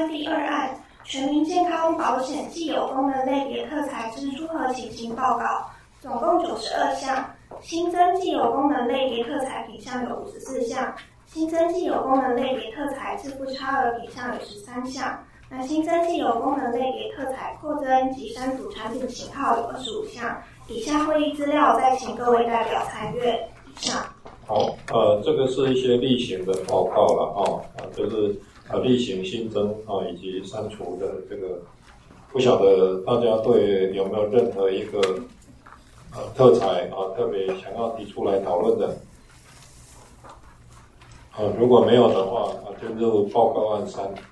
三第二案全民健康保险既有功能类别特材之诸何情形报告，总共92项，新增既有功能类别特材品项有54项，新增既有功能类别特材自负差额品项有13项。那新增既有功能类别特材扩增及删除产品型号有25项。以下会议资料再请各位代表参阅。以上。 好，这个是一些例行的报告了就是例行新增以及删除的这个，不晓得大家对有没有任何一个特材特别想要提出来讨论的？如果没有的话，就入报告案3。